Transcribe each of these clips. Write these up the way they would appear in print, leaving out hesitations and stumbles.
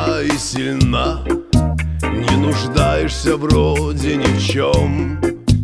молода и сильна, не нуждаешься вроде ни в чем.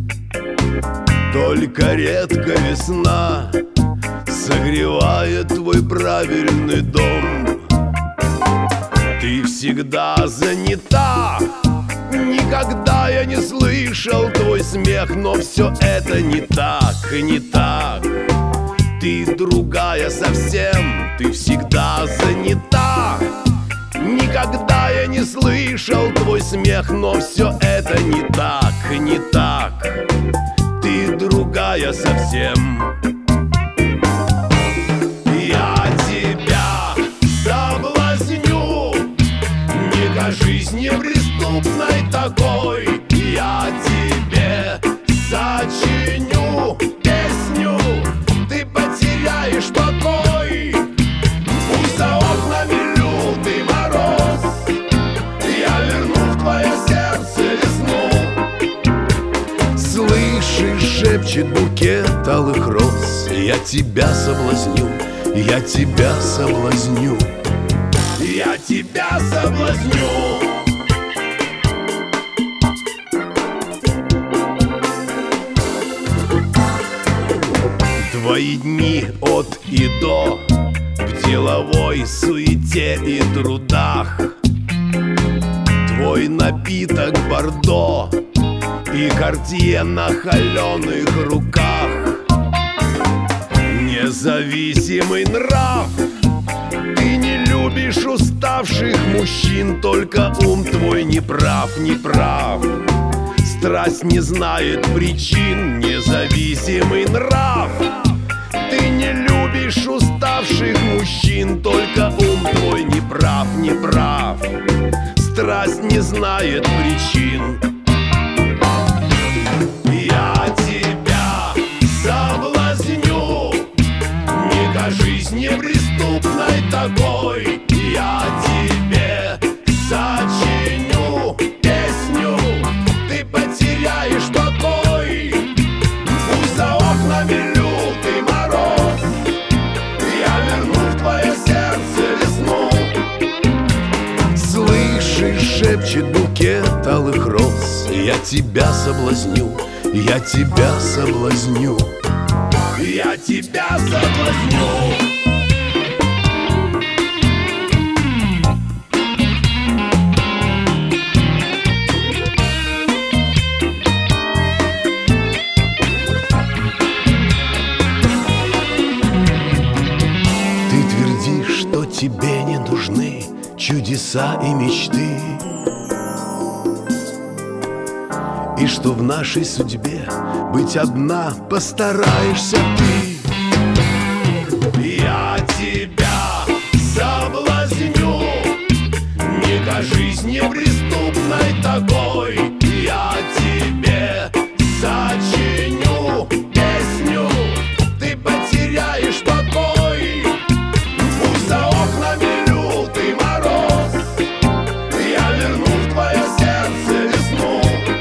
Только редко весна согревает твой правильный дом. Ты всегда занята, никогда я не слышал твой смех, но все это не так, не так. Ты другая совсем, ты всегда занята. Никогда я не слышал твой смех, но все это не так, не так. Ты другая совсем. Я тебя соблазню, не кажись неприступной такой. Я тебе сочиню песню, ты потеряешь покой. Пусть за окнами лютый мороз, я верну в твое сердце весну. Слышишь, шепчет букет алых роз. Я тебя соблазню, я тебя соблазню, я тебя соблазню. Твои дни от и до в деловой суете и трудах. Твой напиток бордо и картье на холеных руках. Независимый нрав, ты не любишь уставших мужчин, только ум твой неправ, неправ. Страсть не знает причин, независимый нрав. Ты не любишь уставших мужчин, только ум твой неправ, неправ. Страсть не знает причин. Я тебя соблазню, не кажись неприступной такой. Я тебе сочиню песню, ты потеряешь покой. Пусть за окнами лютый мороз, я верну в твое сердце весну. Слышишь, шепчет букет алых роз. Я тебя соблазню, я тебя соблазню, я тебя соблазню. Тебе не нужны чудеса и мечты, и что в нашей судьбе быть одна постараешься ты. Я тебя соблазню, не кажись неприступной такой. Я тебе сочиню песню, ты потеряешь покой. Пусть за окнами лютый мороз, я верну в твое сердце весну.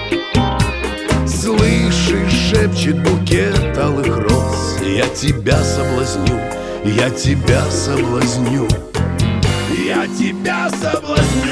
Слышишь, шепчет букет алых роз. Я тебя соблазню, я тебя соблазню, я тебя соблазню.